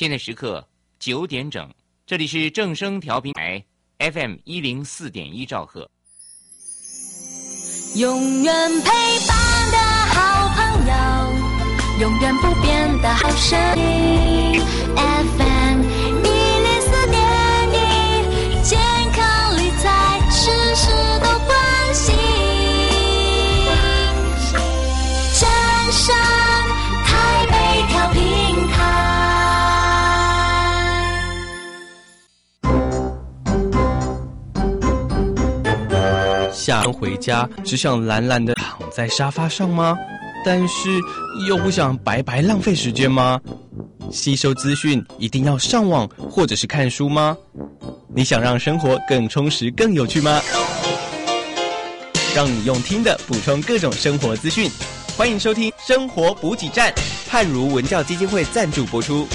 现在时刻9点整，这里是正声调频台 FM104.1兆赫。 永远陪伴的好朋友，永远不变的好声音 FM104.1，健康理财事事都关心，正声台北调频台。 下班回家只想懒懒地躺在沙发上吗？但是又不想白白浪费时间吗？吸收资讯一定要上网或者是看书吗？你想让生活更充实更有趣吗？让你用听的补充各种生活资讯，欢迎收听生活补给站，汉如文教基金会赞助播出。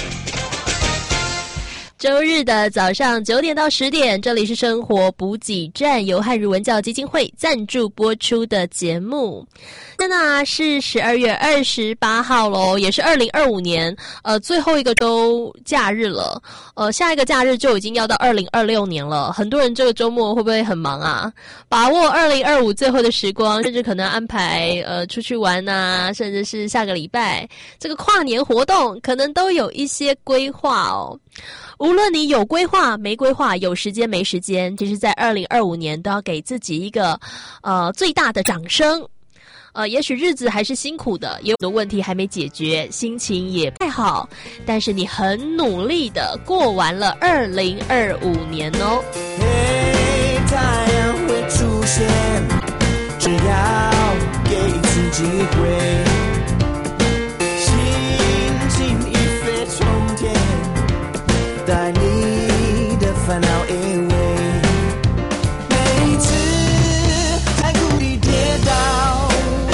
周日的早上9点到10点，这里是生活补给站，由汉如文教基金会赞助播出的节目。现在是12月28号咯，也是2025年最后一个周假日了。下一个假日就已经要到2026年了。很多人这个周末会不会很忙啊？把握2025最后的时光，甚至可能安排出去玩啊，甚至是下个礼拜这个跨年活动，可能都有一些规划哦。无论你有规划没规划，有时间没时间，其实在2025年都要给自己一个最大的掌声。也许日子还是辛苦的，有很多问题还没解决，心情也不太好，但是你很努力的过完了2025年哦。 嘿，太阳会出现，只要给一次机会，心情一飞冲天，带你的烦恼 away。 每次在谷底跌倒，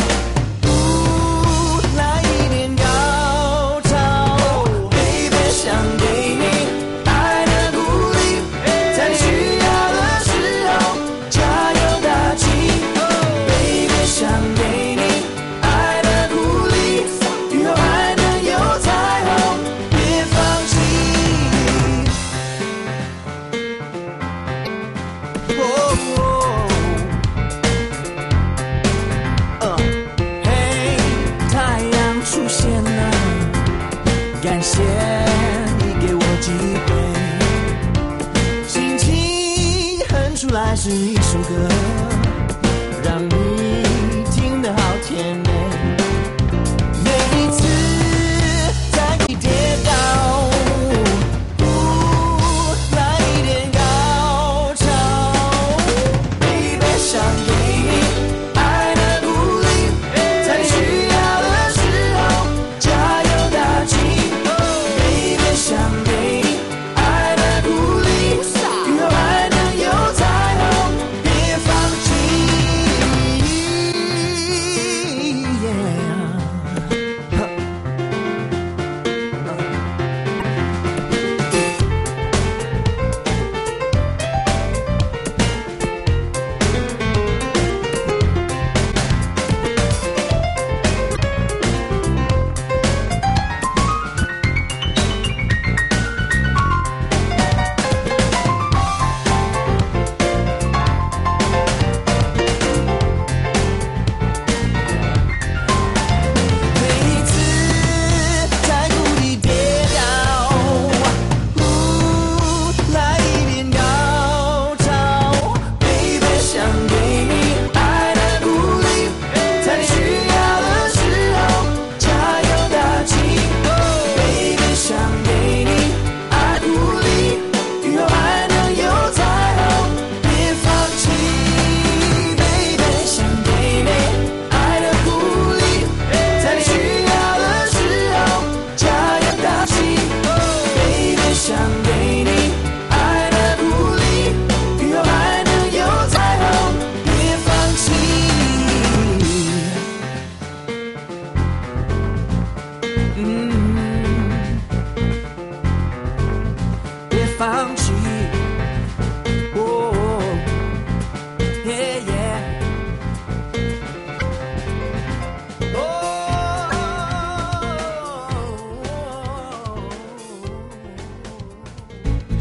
来一点高潮， Baby 想给你爱的鼓励，在你需要的时候加油打气， Baby 想给你爱的鼓励，雨后还能有彩虹，别放弃。嘿，太阳出现了，感谢你给我机会，心情哼出来是一首歌，让你听得好甜美。每一次在你跌倒，来一点高潮， Baby 想给你爱的鼓励，在你需要的时候加油打气， Baby 想给你爱的鼓励，雨后还能有彩虹，别放弃。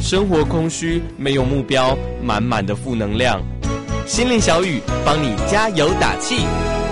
生活空虚，没有目标，满满的负能量。心灵小雨帮你加油打气。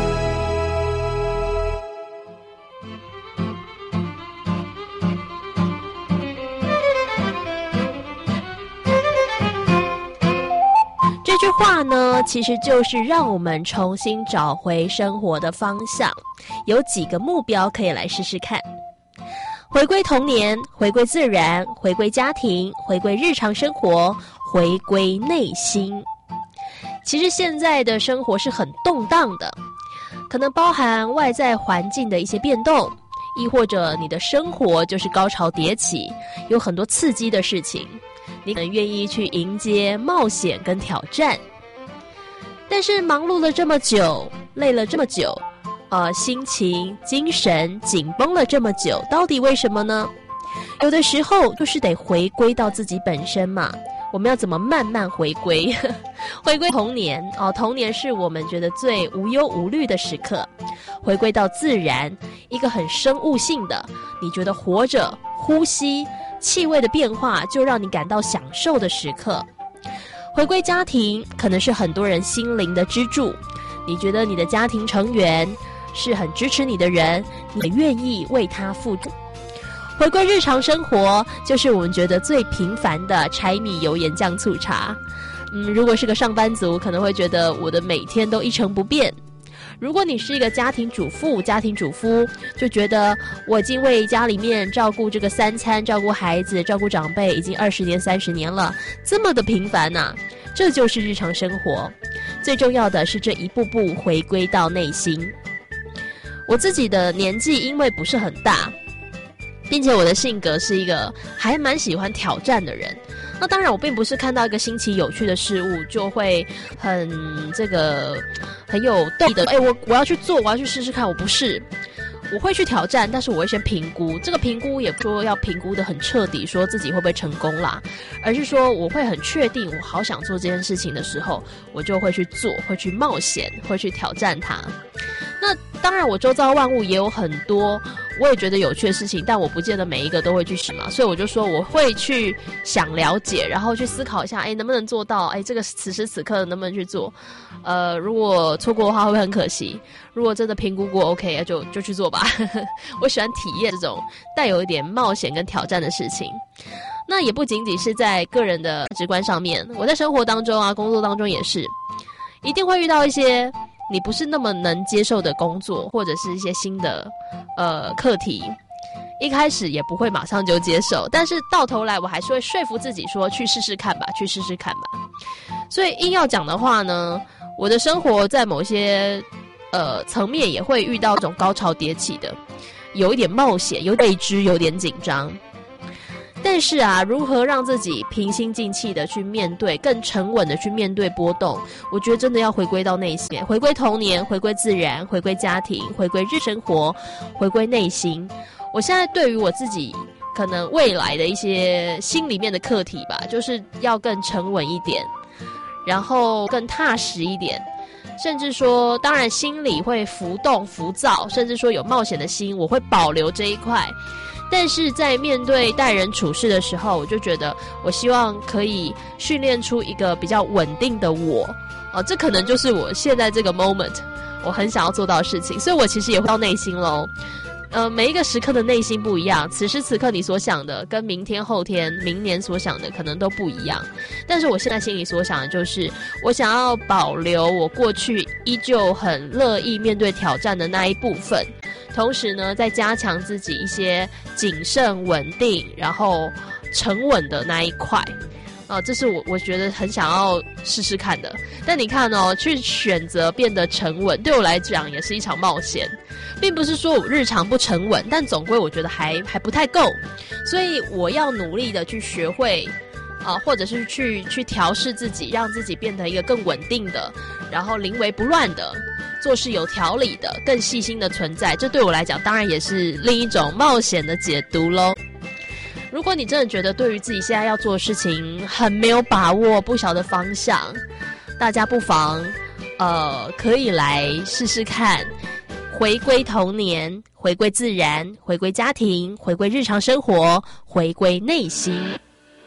这句话呢，其实就是让我们重新找回生活的方向，有几个目标可以来试试看。回归童年，回归自然，回归家庭，回归日常生活，回归内心。其实现在的生活是很动荡的，可能包含外在环境的一些变动，亦或者你的生活就是高潮迭起，有很多刺激的事情，你可能愿意去迎接冒险跟挑战。但是忙碌了这么久，累了这么久，心情、精神紧绷了这么久，到底为什么呢？有的时候就是得回归到自己本身嘛。我们要怎么慢慢回归？回归童年童年是我们觉得最无忧无虑的时刻。回归到自然，一个很生物性的，你觉得活着、呼吸、气味的变化就让你感到享受的时刻。回归家庭，可能是很多人心灵的支柱。你觉得你的家庭成员是很支持你的人，你也愿意为他付出。回归日常生活，就是我们觉得最平凡的柴米油盐酱醋茶。如果是个上班族，可能会觉得我的每天都一成不变。如果你是一个家庭主妇、家庭主夫，就觉得我已经为家里面照顾这个3餐、照顾孩子、照顾长辈已经20年、30年了，这么的平凡啊，这就是日常生活。最重要的是这一步步回归到内心。我自己的年纪因为不是很大，并且我的性格是一个还蛮喜欢挑战的人。那当然我并不是看到一个新奇有趣的事物就会很有动力的我要去做，我要去试试看。我不是，我会去挑战，但是我会先评估。这个评估也不说要评估的很彻底，说自己会不会成功啦，而是说我会很确定我好想做这件事情的时候，我就会去做，会去冒险，会去挑战它。那当然我周遭万物也有很多我也觉得有趣的事情，但我不见得每一个都会去试嘛，所以我就说我会去想了解，然后去思考一下能不能做到，这个此时此刻能不能去做。如果错过的话会不会很可惜，如果真的评估过 OK 就去做吧我喜欢体验这种带有一点冒险跟挑战的事情。那也不仅仅是在个人的价值观上面，我在生活当中啊，工作当中也是一定会遇到一些你不是那么能接受的工作，或者是一些新的课题，一开始也不会马上就接受，但是到头来我还是会说服自己说去试试看吧，去试试看吧。所以硬要讲的话呢，我的生活在某些层面也会遇到这种高潮迭起的，有一点冒险，有未知，有点紧张。但是啊，如何让自己平心静气的去面对，更沉稳的去面对波动，我觉得真的要回归到内心，回归童年，回归自然，回归家庭，回归日生活，回归内心。我现在对于我自己可能未来的一些心里面的课题吧，就是要更沉稳一点，然后更踏实一点，甚至说当然心里会浮动浮躁，甚至说有冒险的心，我会保留这一块。但是在面对待人处事的时候，我就觉得我希望可以训练出一个比较稳定的我，这可能就是我现在这个 moment 我很想要做到的事情。所以我其实也会到内心咯，每一个时刻的内心不一样，此时此刻你所想的跟明天后天明年所想的可能都不一样，但是我现在心里所想的就是我想要保留我过去依旧很乐意面对挑战的那一部分，同时呢再加强自己一些谨慎稳定然后沉稳的那一块。这是我觉得很想要试试看的。但你看去选择变得沉稳，对我来讲也是一场冒险，并不是说我日常不沉稳，但总归我觉得还不太够，所以我要努力的去学会或者是去调试自己，让自己变得一个更稳定的，然后临危不乱的，做事有条理的，更细心的存在。这对我来讲当然也是另一种冒险的解读咯。如果你真的觉得对于自己现在要做的事情很没有把握，不晓得方向，大家不妨可以来试试看，回归童年，回归自然，回归家庭，回归日常生活，回归内心。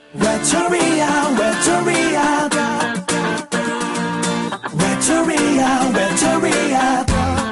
Victoria, Victoria, Victoria, Victoria.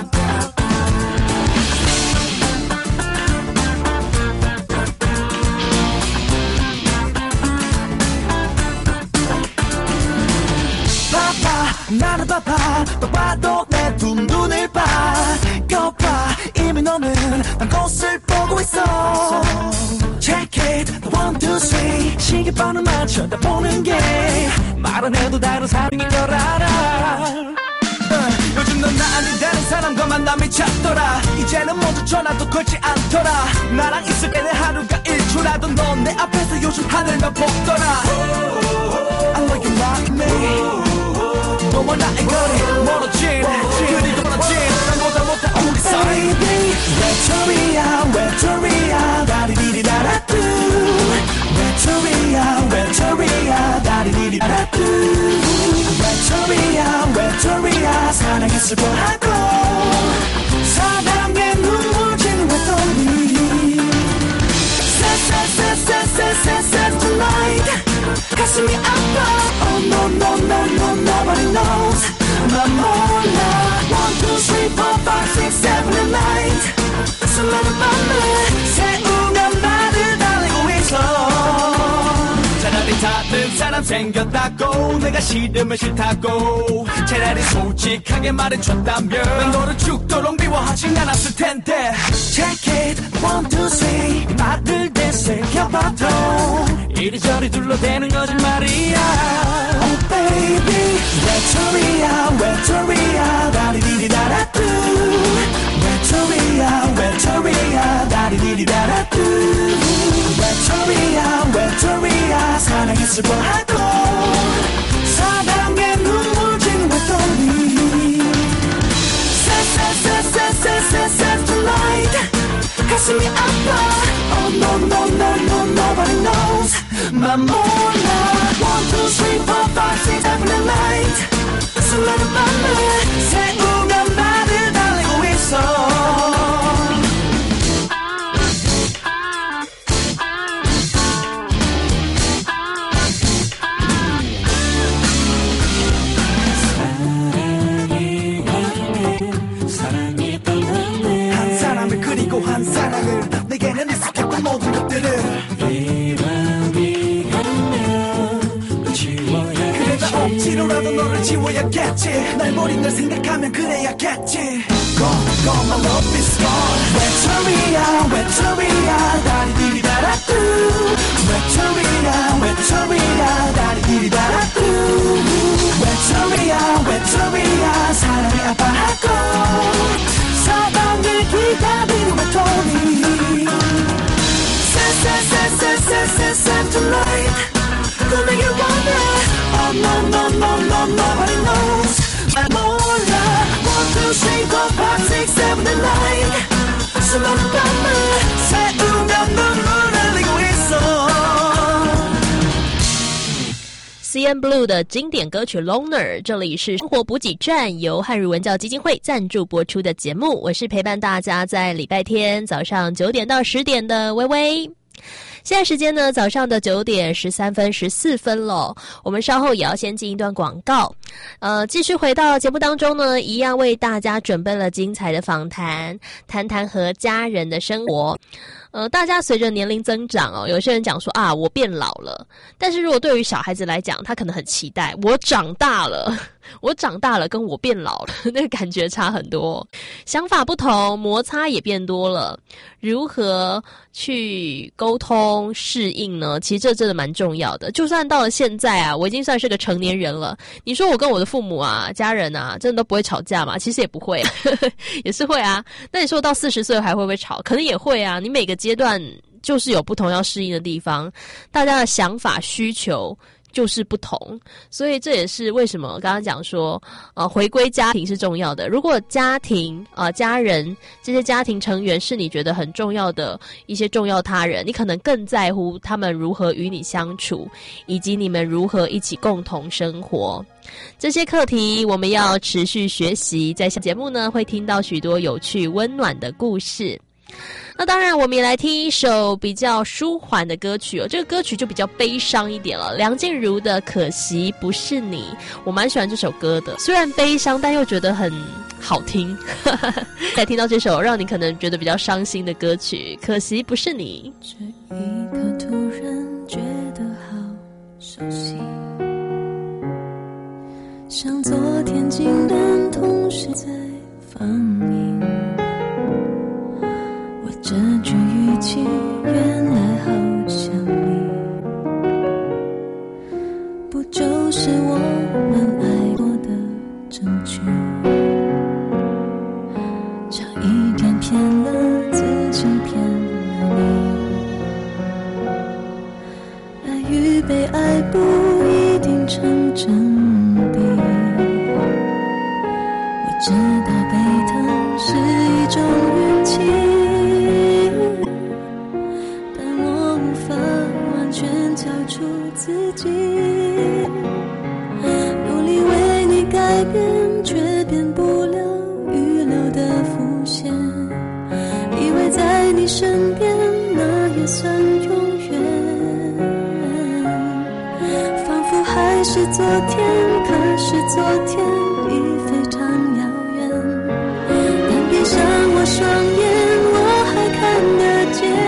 나는 바빠 똑바로 내 두 눈을 봐 거봐 이미 너는 난 곳을 보고 있어 Check it, one, two, three 시계번호 맞춰 다 보는 게 말 안 해도 다른 사람인 걸 알아 요즘 넌 나 아닌 다른 사람과 만남이 잦더라 이제는 모두 전화도 걸지 않더라 나랑 있을 때는 하루가 일주라도 넌 내 앞에서 요즘 하늘만 보더라 I like you like me 너와 나의 거리 멀어진 그리고 멀어진 나보다 못한 우리 사이 Baby Victoria Victoria 다리디리다라뚜 Victoria Victoria 다리디리다라뚜 Victoria Victoria 사랑했을 거하고 사랑에 눈물 지는 외톨이 Set tonight 가슴이 아파 Oh no no no no nobody knows 난 몰라 1, 2, 3, 4, 5, 6, 7, and 8 수많은 밤을 새우며 나를 달리고 있어 차라리 다른 사람 생겼다고 내가 싫으면 싫다고 차라리 솔직하게 말해줬다면 난 너를 죽도록 미워하진 않았을 텐데 Check it 1, 2, 3 말을 되새겨봐도 이리저리 둘러대는 거짓말이야 Oh baby Victoria Victoria 다리디리다라뚜 Victoria Victoria 다리디리다라뚜 Victoria Victoria 사랑했을 거하고 사랑에 눈물 지는 외톨이 Set tonight 가슴이 아파 Oh no no no no nobody knows 난 몰라 1, 2, 3, 4, 5, 6, 7, and 8 수많은 밤을 새우며 나를 달리고 있어 한 사람을 그리고 한 사랑을 내게는 익숙했던 모든 것들을 그래도 억지로라도 너를 지워야겠지 날 버린 널 생각하면 그래야겠지 Go my love is gone Victoria Victoria 다리디리다라뚜 Victoria Victoria 다리디리다라뚜 Victoria Victoria 사랑이 아파하고 사랑을 기다리는 외톨이 Set tonight 꿈에게 원해 Oh no no no no nobody knows 난 몰라 1, 2, 3, 4, 5, 6, 7, and 8 수많은 밤을 새우며 눈물 흘리고 있어 CN Blue 的经典歌曲 Loner， 这里是生活补给站，由汉语文教基金会赞助播出的节目，我是陪伴大家在礼拜天早上9点到10点的微微。现在时间呢，早上的9点13分14分了。我们稍后也要先进一段广告。继续回到节目当中呢，一样为大家准备了精彩的访谈，谈谈和家人的生活。大家随着年龄增长哦，有些人讲说啊，我变老了。但是如果对于小孩子来讲，他可能很期待，我长大了，我长大了跟我变老了，那个感觉差很多。想法不同，摩擦也变多了。如何去沟通适应呢？其实这真的蛮重要的。就算到了现在啊，我已经算是个成年人了。你说我跟我的父母啊、家人啊，真的都不会吵架吗？其实也不会，也是会啊。那你说到40岁还会不会吵？可能也会啊。你每个阶段就是有不同要适应的地方，大家的想法需求就是不同，所以这也是为什么刚刚讲说，回归家庭是重要的。如果家庭家人这些家庭成员是你觉得很重要的一些重要他人，你可能更在乎他们如何与你相处，以及你们如何一起共同生活。这些课题我们要持续学习，在下节目呢会听到许多有趣温暖的故事。 那当然，我们也来听一首比较舒缓的歌曲哦。这个歌曲就比较悲伤一点了，梁静茹的《可惜不是你》，我蛮喜欢这首歌的。虽然悲伤，但又觉得很好听。再听到这首让你可能觉得比较伤心的歌曲，《可惜不是你》。 这一刻突然觉得好熟悉，像昨天竟然同时在放映。我这句语气原来好像你，不就是我们爱过的证据？差一点骗了自己，骗了你。爱与被爱不一定成正比，我知道被疼是一种运气，但我无法完全交出自己，努力为你改变，却变不了预留的伏线，以为在你身边那也算永远，仿佛还是昨天，可是昨天已非常遥远，但闭上我双眼，我还看得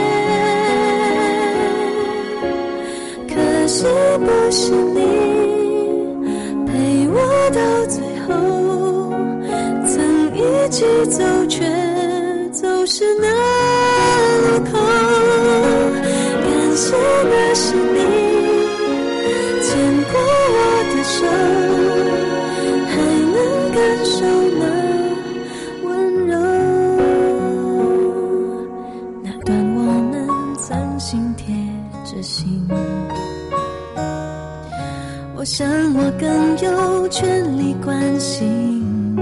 见。可惜不是你陪我到最后，曾一起走却走失那路口，感谢那是你牵过我的手，还能感受那温柔，那段我们曾心贴着心，我想我更有权利关心你。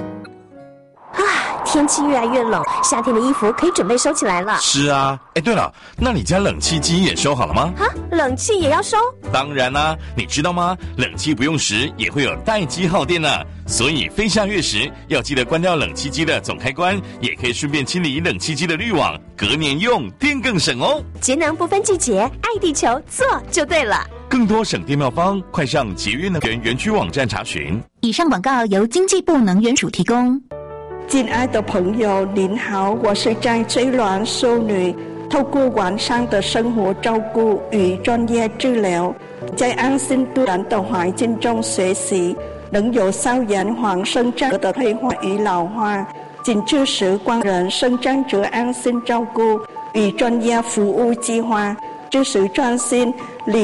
天气越来越冷，夏天的衣服可以准备收起来了。 是啊，哎，对了，那你家冷气机也收好了吗？ 啊，冷气也要收？ 当然啦，你知道吗？冷气不用时也会有待机耗电呢，所以非下月时要记得关掉冷气机的总开关，也可以顺便清理冷气机的滤网，隔年用电更省哦。 节能不分季节，爱地球做就对了。 更多省电妙方，快上节约能源园区网站查询。 以上广告由经济部能源署提供。 亲爱的朋友您好，我是张翠鸾淑女，透过完善的生活照顾与专业治疗，在安心自然的环境中学习，能有效延缓生长的退化与老化，仅支持光人生长者安心照顾与专业服务计划，支持专线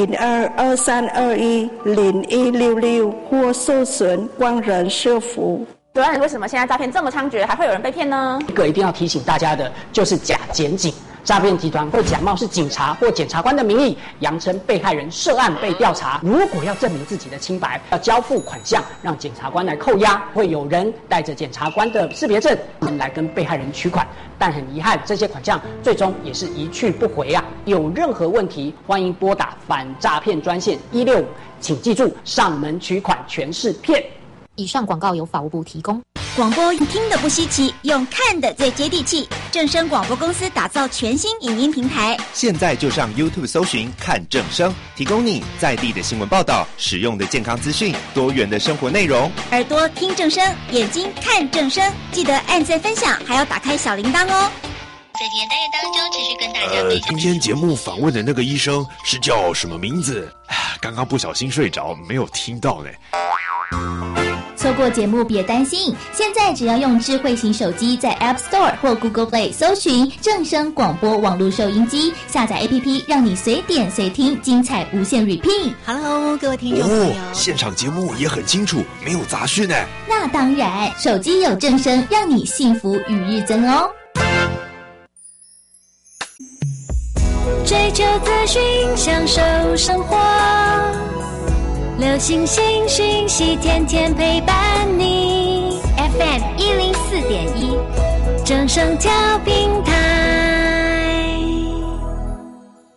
0223210166或搜寻光人社服。 主任，为什么现在诈骗这么猖獗，还会有人被骗呢？ 一个一定要提醒大家的就是假检警，诈骗集团会假冒是警察或检察官的名义，扬称被害人涉案被调查。如果要证明自己的清白，要交付款项让检察官来扣押，会有人带着检察官的识别证来跟被害人取款。但很遗憾，这些款项最终也是一去不回啊！有任何问题，欢迎拨打反诈骗专线165，请记住，上门取款全是骗。 以上广告由法务部提供。 广播听的不稀奇，用看的最接地气。正声广播公司打造全新影音平台， 现在就上 YouTube 搜寻看正声，提供你在地的新闻报道、实用的健康资讯、多元的生活内容。 耳朵听正声，眼睛看正声，记得按赞分享，还要打开小铃铛哦。 在今天单元当中，持续跟大家分享。 今天节目访问的那个医生是叫什么名字？刚刚不小心睡着，没有听到呢。 错过节目别担心，现在只要用智慧型手机在 App Store 或 Google Play 搜寻正声广播网络收音机，下载 APP 让你随点随听，精彩无限 repeat。 Hello， 各位听众朋友， 现场节目也很清楚，没有杂讯呢。 那当然，手机有正声，让你幸福与日增哦。 追求资讯，享受生活，流行新讯息，天天陪伴你。FM 104.1，正声调频台。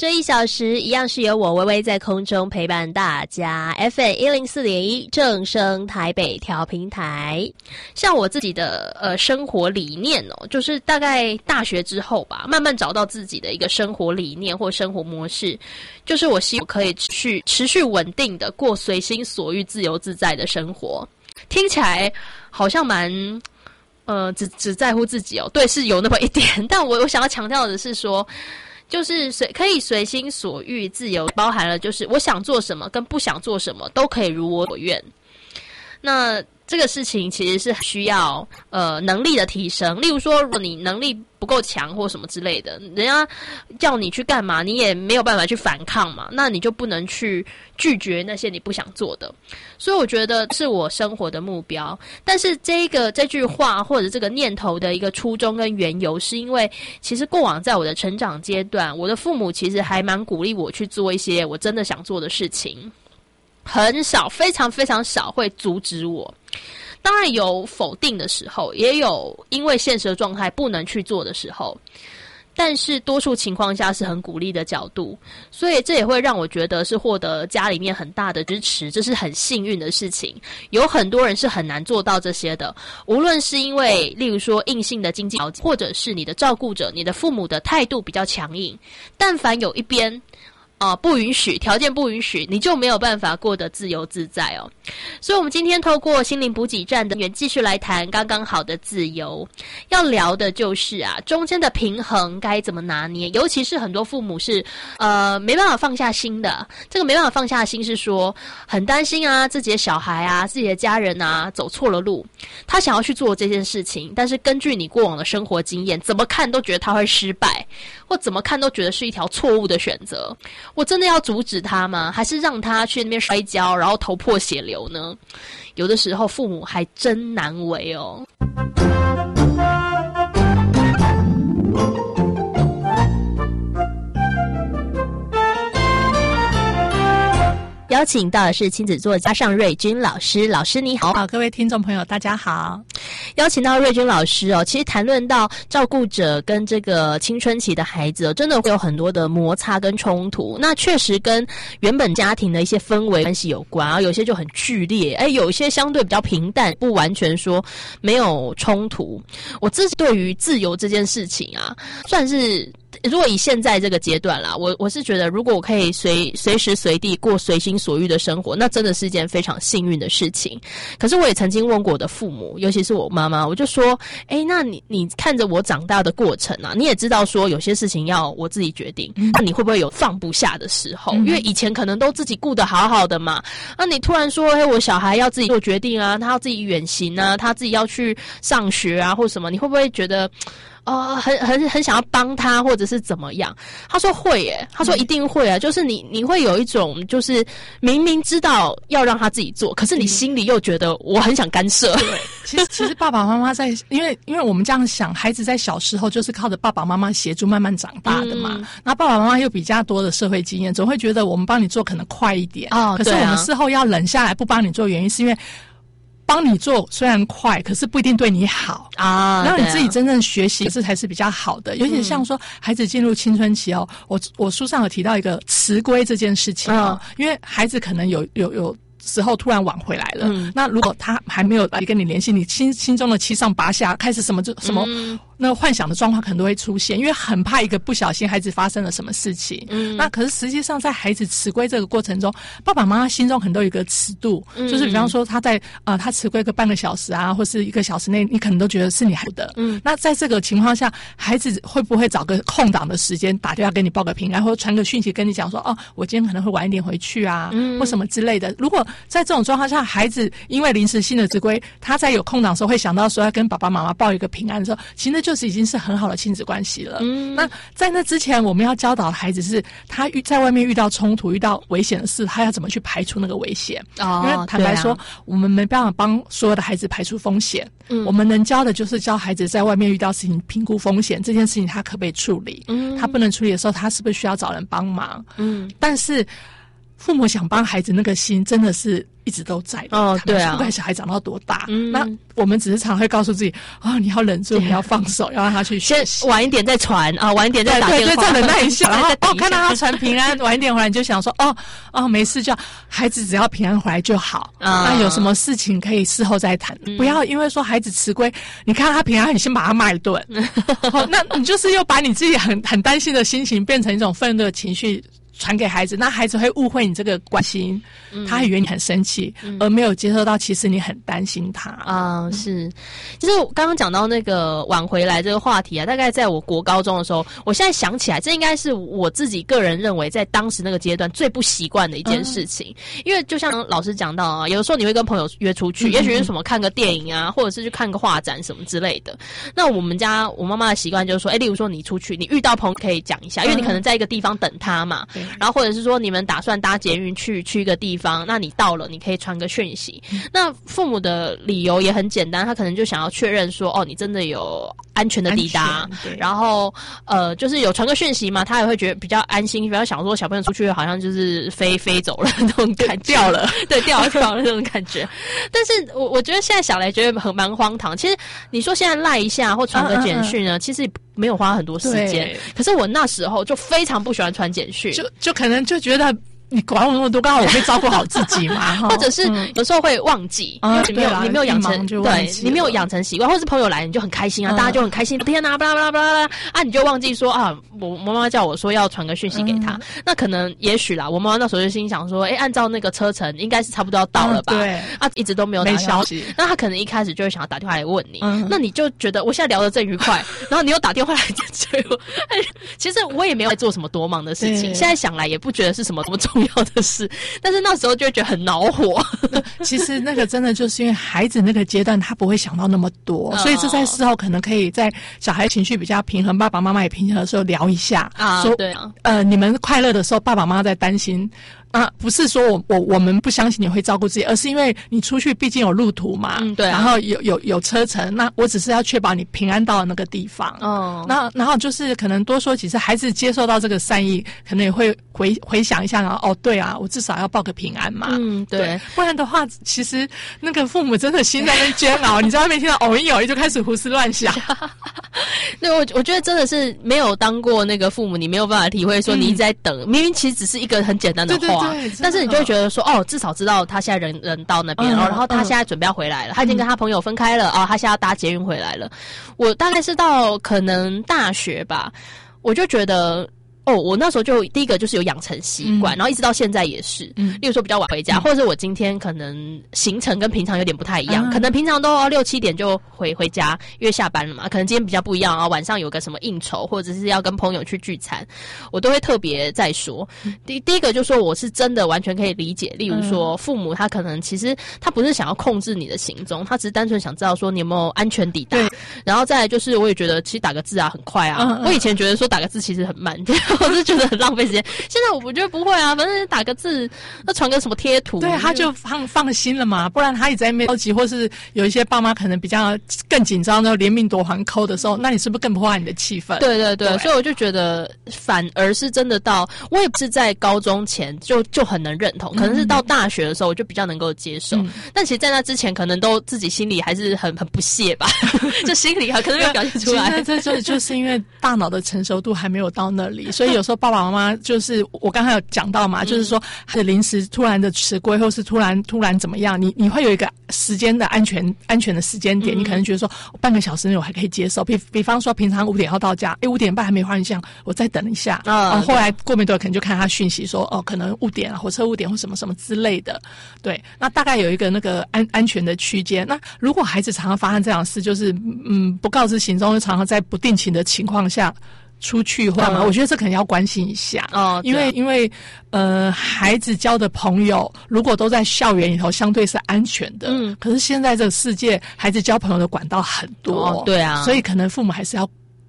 这1小时一样是由我微微在空中陪伴大家 FM104.1 正声台北调频台。像我自己的生活理念就是大概大学之后吧，慢慢找到自己的一个生活理念或生活模式，就是我希望可以持续稳定的过随心所欲自由自在的生活。听起来好像蛮只在乎自己对，是有那么一点，但我想要强调的是说，就是可以随心所欲自由，包含了就是我想做什么跟不想做什么都可以如我所愿。那这个事情其实是需要能力的提升，例如说如果你能力不够强或什么之类的，人家叫你去干嘛你也没有办法去反抗嘛，那你就不能去拒绝那些你不想做的。所以我觉得是我生活的目标。但是这句话或者这个念头的一个初衷跟缘由，是因为其实过往在我的成长阶段，我的父母其实还蛮鼓励我去做一些我真的想做的事情，很少，非常非常少会阻止我。当然有否定的时候，也有因为现实的状态不能去做的时候，但是多数情况下是很鼓励的角度，所以这也会让我觉得是获得家里面很大的支持，这是很幸运的事情。有很多人是很难做到这些的，无论是因为例如说硬性的经济条件，或者是你的照顾者你的父母的态度比较强硬，但凡有一边不允许，条件不允许，你就没有办法过得自由自在所以我们今天透过心灵补给站的员继续来谈刚刚好的自由。要聊的就是中间的平衡该怎么拿捏，尤其是很多父母是没办法放下心的。这个没办法放下心是说很担心自己的小孩自己的家人走错了路，他想要去做这件事情，但是根据你过往的生活经验，怎么看都觉得他会失败，或怎么看都觉得是一条错误的选择。我真的要阻止他吗？还是让他去那边摔跤，然后头破血流呢？有的时候父母还真难为邀请到的是亲子作家尚瑞君老师。老师你好。 好，各位听众朋友大家好。 邀请到瑞君老师其实谈论到照顾者跟这个青春期的孩子真的会有很多的摩擦跟冲突，那确实跟原本家庭的一些氛围关系有关有些就很剧烈，有一些相对比较平淡，不完全说没有冲突。我自己对于自由这件事情算是如果以现在这个阶段啦，我是觉得如果我可以随时随地过随心所欲的生活，那真的是一件非常幸运的事情。可是我也曾经问过我的父母，尤其是我妈妈，我就说那你看着我长大的过程你也知道说有些事情要我自己决定，那你会不会有放不下的时候？因为以前可能都自己顾得好好的嘛，那你突然说我小孩要自己做决定他要自己远行他自己要去上学或什么，你会不会觉得很想要帮他，或者是怎么样？他说会耶，他说一定会就是你会有一种就是明明知道要让他自己做，可是你心里又觉得我很想干涉。 对，其实爸爸妈妈在因为我们这样想，孩子在小时候就是靠着爸爸妈妈协助慢慢长大的嘛。那爸爸妈妈又比较多的社会经验，总会觉得我们帮你做可能快一点可是我们事后要忍下来不帮你做，原因是因为帮你做虽然快，可是不一定对你好让你自己真正学习这才是比较好的。尤其像说孩子进入青春期我书上有提到一个迟归这件事情因为孩子可能有时候突然晚回来了那如果他还没有来跟你联系，你心中的七上八下，开始什么那幻想的状况可能都会出现，因为很怕一个不小心孩子发生了什么事情那可是实际上在孩子迟归这个过程中，爸爸妈妈心中可能都有一个尺度就是比方说他在他迟归个半个小时或是1个小时内，你可能都觉得是你孩子的那在这个情况下，孩子会不会找个空档的时间打电话给你报个平安，或者传个讯息跟你讲说我今天可能会晚一点回去或什么之类的。如果在这种状况下，孩子因为临时性的迟归，他在有空档的时候会想到说要跟爸爸妈妈报一个平安的时候，其实那就是已经是很好的亲子关系了那在那之前，我们要教导孩子是他在外面遇到冲突遇到危险的事，他要怎么去排除那个危险因为坦白说我们没办法帮所有的孩子排除风险我们能教的就是教孩子在外面遇到事情评估风险，这件事情他可不可以处理他不能处理的时候，他是不是需要找人帮忙但是父母想帮孩子那个心真的是一直都在的。 哦，对啊， 不管小孩长到多大，那我们只是常会告诉自己你要忍住，你要放手，要让他去学习。 先晚一点再传啊，晚一点再打电话， 对，再忍耐一下。然后看到他传平安，晚一点回来你就想说没事，就孩子只要平安回来就好。那有什么事情可以事后再谈，不要因为说孩子迟归，你看到他平安，你先把他骂一顿，那你就是又把你自己很担心的心情变成一种愤怒的情绪传给孩子，那孩子会误会你这个关心，他还以为你很生气，而没有接受到其实你很担心他。 是，就是我刚刚讲到那个晚回来这个话题啊，大概在我国高中的时候，我现在想起来，这应该是我自己个人认为在当时那个阶段最不习惯的一件事情。因为就像老师讲到啊，有的时候你会跟朋友约出去，也许是什么看个电影啊，或者是去看个画展什么之类的。那我妈妈的习惯就是说，例如说你出去，你遇到朋友可以讲一下，因为你可能在一个地方等他嘛。然后或者是说你们打算搭捷运去一个地方，那你到了你可以传个讯息。那父母的理由也很简单，他可能就想要确认说你真的有安全的抵达，然后就是有传个讯息嘛，他也会觉得比较安心，不要想说小朋友出去好像就是飞走了那种感觉，掉了那种感觉。但是我觉得现在想来觉得蛮荒唐。其实你说现在赖一下或传个简讯呢，其实没有花很多时间，可是我那时候就非常不喜欢传简讯， 就可能就觉得你管我那么多，刚好我可以照顾好自己嘛。 或者是有时候会忘记，因为你没有养成，你没有养成习惯，或者是朋友来你就很开心啊，大家就很开心，天哪，巴拉巴拉巴拉啊，你就忘记说我妈妈叫我说要传个讯息给他，那可能也许啦，我妈妈那时候就心想说，按照那个车程应该是差不多要到了吧，一直都没有打消息，那他可能一开始就会想要打电话来问你，那你就觉得我现在聊得正愉快，然后你又打电话来追我，其实我也没有在做什么多忙的事情，现在想来也不觉得是什么重要的事，但是那时候就会觉得很恼火。 其实那个真的就是因为孩子那个阶段他不会想到那么多，所以这在事后可能可以在小孩情绪比较平衡，爸爸妈妈也平衡的时候聊一下，说对啊， 你们快乐的时候爸爸妈妈在担心。不是说我们不相信你会照顾自己，而是因为你出去毕竟有路途嘛，对啊，然后有车程，那我只是要确保你平安到那个地方。然后就是可能多说几次，孩子接受到这个善意，可能也会回想一下，然后对啊，我至少要报个平安嘛。对，不然的话，其实那个父母真的心在那煎熬，你在外面听到偶一偶一就开始胡思乱想。 对，我觉得真的是没有当过那个父母，你没有办法体会说你一直在等，明明其实只是一个很简单的话。但是你就会觉得说，至少知道他现在人到那边，然后他现在准备要回来了，他已经跟他朋友分开了，他现在要搭捷运回来了。我大概是到可能大学吧，我就觉得。我那时候就第一个就是有养成习惯，然后一直到现在也是。例如说比较晚回家，或者是我今天可能行程跟平常有点不太一样，可能平常都6、7点就回家，因为下班了嘛。可能今天比较不一样啊，晚上有个什么应酬，或者是要跟朋友去聚餐，我都会特别再说。第一个就说我是真的完全可以理解，例如说父母他可能其实他不是想要控制你的行踪，他只是单纯想知道说你有没有安全抵达。然后再来就是我也觉得其实打个字很快啊。我以前觉得说打个字其实很慢。我是觉得很浪费时间，现在我觉得不会啊，反正打个字，那传个什么贴图， 对，他就放心了嘛。不然他一直在那边着急，或是有一些爸妈可能比较更紧张，然后连命夺环扣的时候，那你是不是更破坏你的气氛？ 对，所以我就觉得反而是真的到我也不是在高中前就很能认同，可能是到大学的时候我就比较能够接受。但其实在那之前可能都自己心里还是很不屑吧，就心里可能没有表现出来。 这就是因为大脑的成熟度还没有到那里，所以有时候爸爸妈妈就是我刚才有讲到嘛，就是说他的临时突然的迟归，或是突然怎么样，你会有一个时间的安全的时间点，你可能觉得说半个小时内我还可以接受，比方说平常5点要到家，5点半还没换向，我再等一下，后来过没多久可能就看他讯息说可能5点火车5点或什么什么之类的，对，那大概有一个那个安全的区间。那如果孩子常常发生这样的事，就是不告知行踪，又常常在不定期的情况下出去或干嘛，我觉得这可能要关心一下。因为孩子交的朋友如果都在校园里头，相对是安全的。可是现在这个世界，孩子交朋友的管道很多。对啊，所以可能父母还是要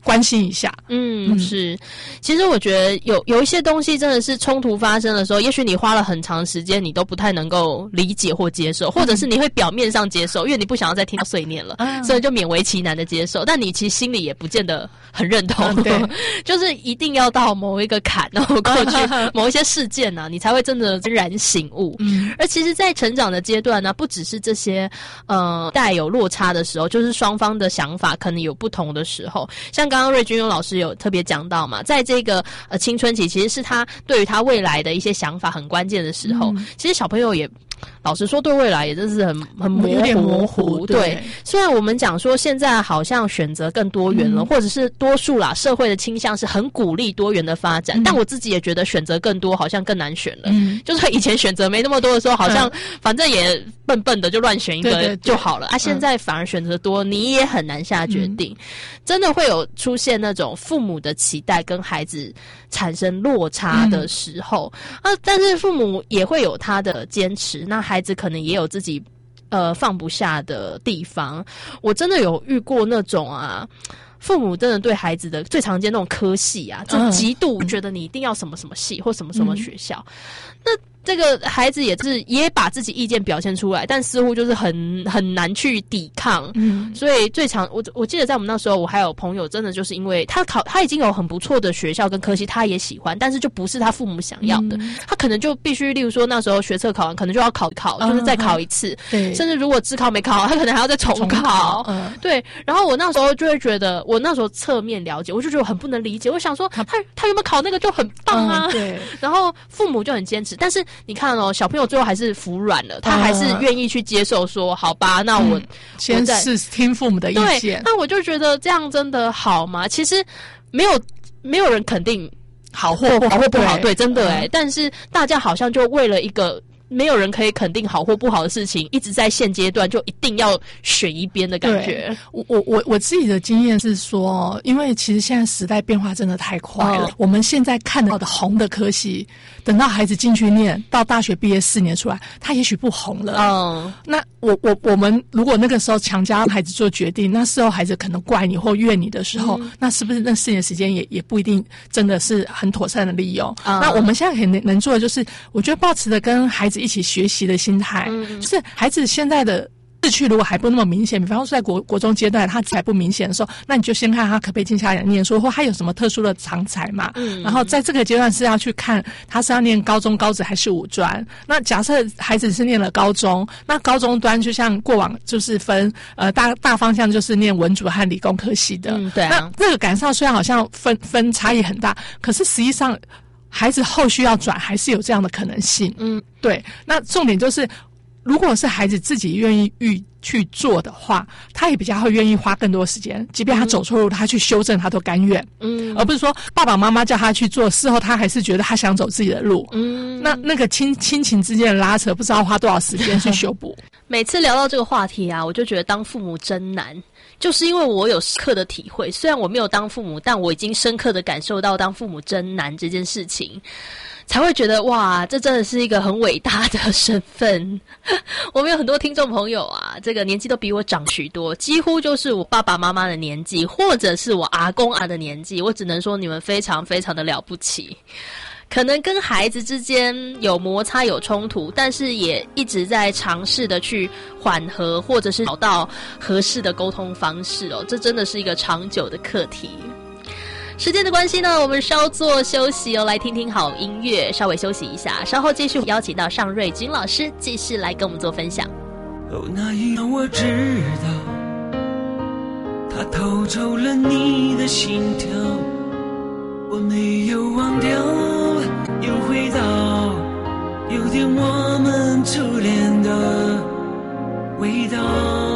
关心一下。 是。其实我觉得有一些东西真的是冲突发生的时候，也许你花了很长时间，你都不太能够理解或接受，或者是你会表面上接受，因为你不想要再听到碎念了，所以就勉为其难的接受。但你其实心里也不见得很认同，就是一定要到某一个坎，然后过去某一些事件啊，你才会真的幡然醒悟。而其实，在成长的阶段呢，不只是这些带有落差的时候，就是双方的想法可能有不同的时候。像刚刚瑞君庸老师有特别讲到嘛，在这个青春期，其实是他对于他未来的一些想法很关键的时候。其实小朋友也老实说，对未来也真是很模糊。对，虽然我们讲说现在好像选择更多元了，或者是多数啦，社会的倾向是很鼓励多元的发展，但我自己也觉得选择更多好像更难选了。就是以前选择没那么多的时候，好像反正也笨笨的就乱选一个就好了。现在反而选择多，你也很难下决定。真的会有出现那种父母的期待跟孩子产生落差的时候，但是父母也会有他的坚持，那孩子可能也有自己放不下的地方。我真的有遇过那种父母真的对孩子的最常见那种科系就极度觉得你一定要什么什么系或什么什么学校，那这个孩子也把自己意见表现出来，但似乎就是很难去抵抗。所以最常我记得在我们那时候，我还有朋友真的就是因为他已经有很不错的学校跟科系，他也喜欢，但是就不是他父母想要的。他可能就必须，例如说那时候学测考完，可能就要考，就是再考一次。甚至如果只考没考好，他可能还要再重考。对。然后我那时候就会觉得，我那时候侧面了解，我就觉得我很不能理解。我想说，他有没有考那个就很棒啊。对。然后父母就很坚持，但是你看小朋友最后还是服软了，他还是愿意去接受说，好吧，那我先是听父母的意见。 那我就觉得这样真的好吗？其实没有人肯定好或不好，对，真的但是大家好像就为了一个没有人可以肯定好或不好的事情，一直在现阶段就一定要选一边的感觉。 我自己的经验是说，因为其实现在时代变化真的太快了，我们现在看到的红的科系，等到孩子进去念，到大学毕业4年出来，他也许不红了。那我们如果那个时候强加让孩子做决定，那事后孩子可能怪你或怨你的时候，那是不是那4年时间也不一定真的是很妥善的利用？那我们现在能做的就是，我觉得抱持着跟孩子一起学习的心态，就是孩子现在的志趣如果还不那么明显，比方说在国中阶段他还不明显的时候，那你就先看他可不可以静下来念书，或他有什么特殊的长才嘛。然后在这个阶段是要去看他是要念高中高职还是五专。那假设孩子是念了高中，那高中端就像过往就是分大方向就是念文组和理工科系的。对。那这个感上虽然好像分差异很大，可是实际上孩子后续要转还是有这样的可能性。对。那重点就是如果是孩子自己愿意去做的话，他也比较会愿意花更多时间，即便他走错路，他去修正他都甘愿。而不是说爸爸妈妈叫他去做，事后他还是觉得他想走自己的路。那个亲情之间的拉扯，不知道花多少时间去修补。 每次聊到这个话题我就觉得当父母真难，就是因为我有深刻的体会，虽然我没有当父母，但我已经深刻的感受到当父母真难这件事情，才会觉得哇，这真的是一个很伟大的身份。我们有很多听众朋友这个年纪都比我长许多，几乎就是我爸爸妈妈的年纪，或者是我阿公的年纪。我只能说你们非常非常的了不起。可能跟孩子之间有摩擦有冲突，但是也一直在尝试的去缓和，或者是找到合适的沟通方式这真的是一个长久的课题。时间的关系呢，我们稍作休息来听听好音乐，稍微休息一下，稍后继续邀请到尚瑞君老师继续来跟我们做分享。 那一让我知道他偷走了你的心跳，我没有忘掉，又回到有点我们初恋的味道。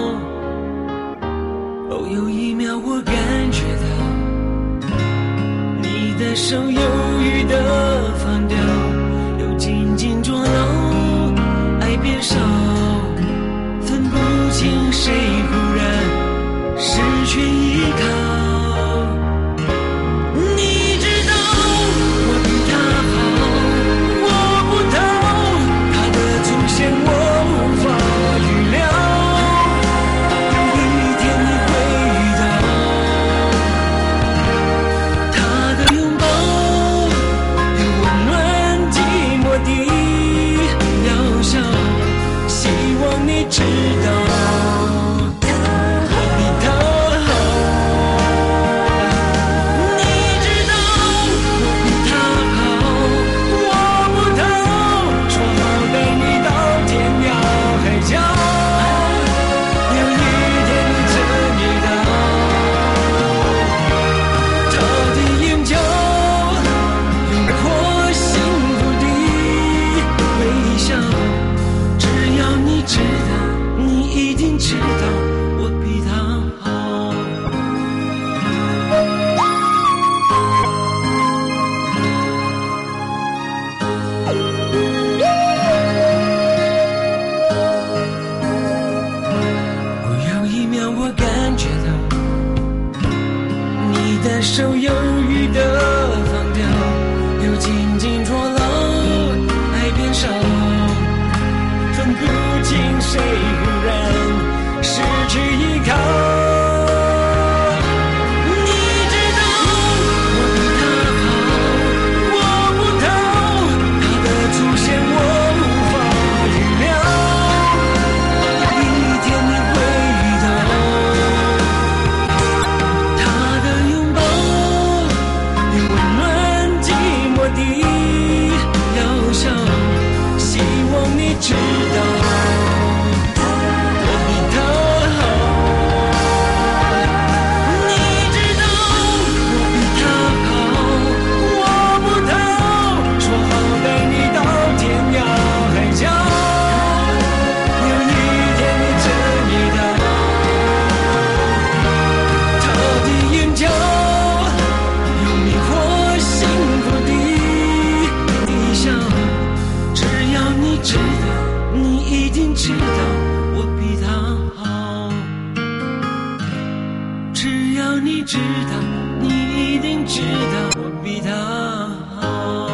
有一秒我感觉到你的手犹豫的放掉，又紧紧捉牢，爱变少，分不清谁忽然失去依靠。你知道我比他知道我比他好，只要你知道，你一定知道我比他好。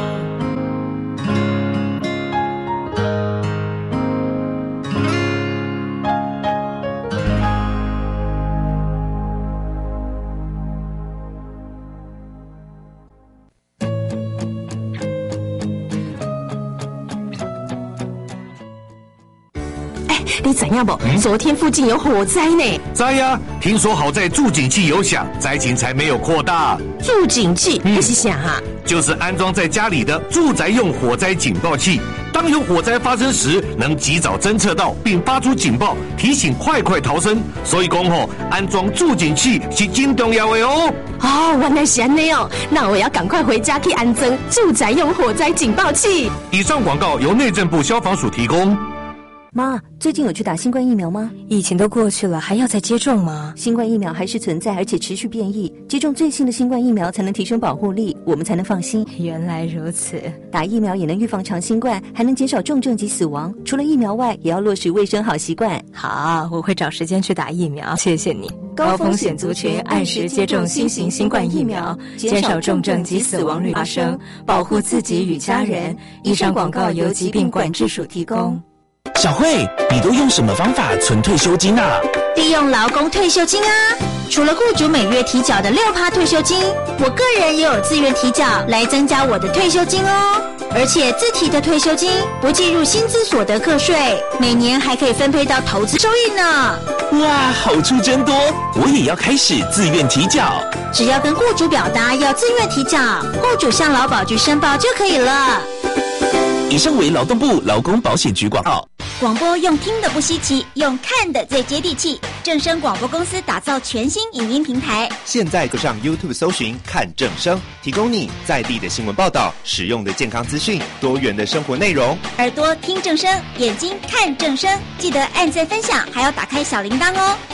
你知影不？昨天附近有火灾呢。 知呀，听说好在住警器有响，灾情才没有扩大。 住警器那是啥啊？ 就是安装在家里的住宅用火灾警报器，当有火灾发生时，能及早侦测到并发出警报，提醒快逃生。所以讲安装住警器是真重要的哦。 哦，原来是安尼哦，那我要赶快回家去安装住宅用火灾警报器。 以上广告由内政部消防署提供。 妈，最近有去打新冠疫苗吗？ 疫情都过去了，还要再接种吗？ 新冠疫苗还是存在，而且持续变异。接种最新的新冠疫苗才能提升保护力，我们才能放心。 原来如此， 打疫苗也能预防长新冠，还能减少重症及死亡。除了疫苗外，也要落实卫生好习惯。 好，我会找时间去打疫苗。谢谢你。 高风险族群按时接种新型新冠疫苗，减少重症及死亡率发生，保护自己与家人。以上广告由疾病管制署提供。 小慧，你都用什么方法存退休金啊？ 利用劳工退休金啊！除了雇主每月提缴的6%退休金，我个人也有自愿提缴来增加我的退休金哦。而且自提的退休金不计入薪资所得课税，每年还可以分配到投资收益呢。 哇，好处真多！我也要开始自愿提缴。 只要跟雇主表达要自愿提缴，雇主向劳保局申报就可以了。 以上为劳动部劳工保险局广告。 广播用听的不稀奇，用看的最接地气。正声广播公司打造全新影音平台， 现在就上 YouTube 搜寻看正声，提供你在地的新闻报道、实用的健康资讯、多元的生活内容。 耳朵听正声，眼睛看正声，记得按赞分享，还要打开小铃铛哦。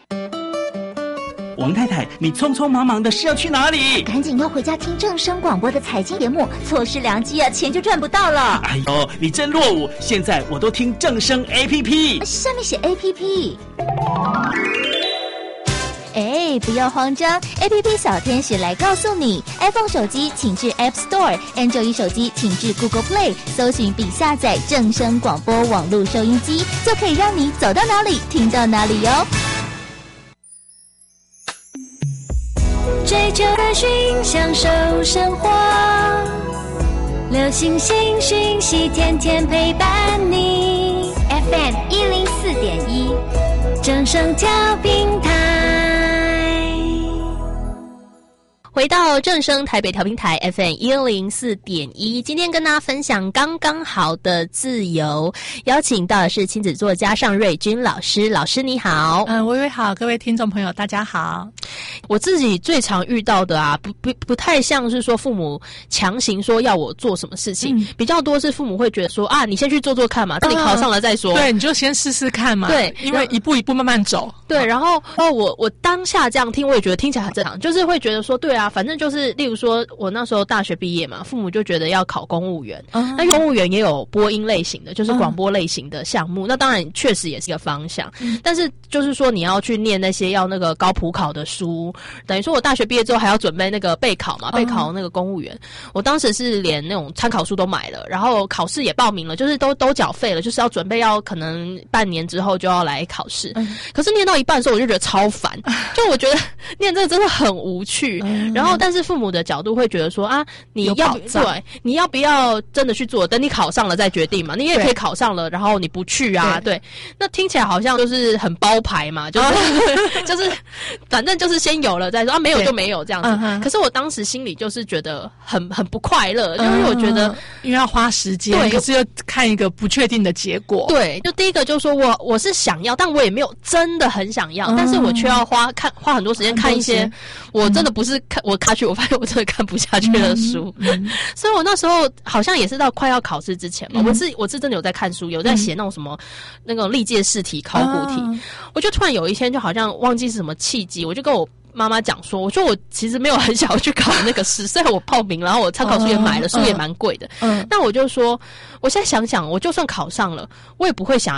王太太，你匆匆忙忙的是要去哪里？ 赶紧要回家听正声广播的财经节目，错失良机啊，钱就赚不到了。 哎呦，你真落伍！现在我都听正声 APP， 上面写 APP。哎，不要慌张 ，APP 小天使来告诉你 ，iPhone 手机请至 App Store，Android 手机请至 Google Play， 搜寻并下载正声广播网络收音机，就可以让你走到哪里听到哪里哟。 追求资讯，享受生活，流行新讯息，天天陪伴你。FM 104.1，正声调频台。 回到正声台北调频台 FM 104.1，今天跟大家分享刚刚好的自由，邀请到的是亲子作家尚瑞君老师。老师你好。 微微好，各位听众朋友大家好。 我自己最常遇到的啊，不太像是说父母强行说要我做什么事情，比较多是父母会觉得说啊，你先去做做看嘛，等你考上了再说。 对，你就先试试看嘛。对，因为一步一步慢慢走。 对，然后我当下这样听，我也觉得听起来很正常，就是会觉得说，对啊，反正就是例如说我那时候大学毕业嘛，父母就觉得要考公务员，那公务员也有播音类型的，就是广播类型的项目，那当然确实也是一个方向，但是就是说你要去念那些要那个高普考的书，等于说我大学毕业之后还要准备那个备考嘛，备考那个公务员，我当时是连那种参考书都买了，然后考试也报名了，就是都缴费了，就是要准备要可能半年之后就要来考试，可是念到一半的时候我就觉得超烦，就我觉得念这个真的很无趣，然后但是父母的角度会觉得说啊，你要不要真的去做，等你考上了再决定嘛，你也可以考上了然后你不去啊，对，那听起来好像就是很包牌嘛，就是就是反正就是先有了再说啊，没有就没有这样子，可是我当时心里就是觉得很不快乐，就是我觉得因为要花时间，对，可是又看一个不确定的结果， 对，就第一个就是说我是想要，但我也没有真的很想要，但是我却要花很多时间看一些我真的不是看我看去，我发现我真的看不下去的书，所以我那时候好像也是到快要考试之前嘛，我是真的有在看书，有在写那种什么那种历届试题、考古题，我就突然有一天就好像忘记是什么契机，我就跟我妈妈讲说，我说我其实没有很想要去考那个试，虽然我报名，然后我参考书也买了，书也蛮贵的，但我就说，我现在想想，我就算考上了，我也不会想要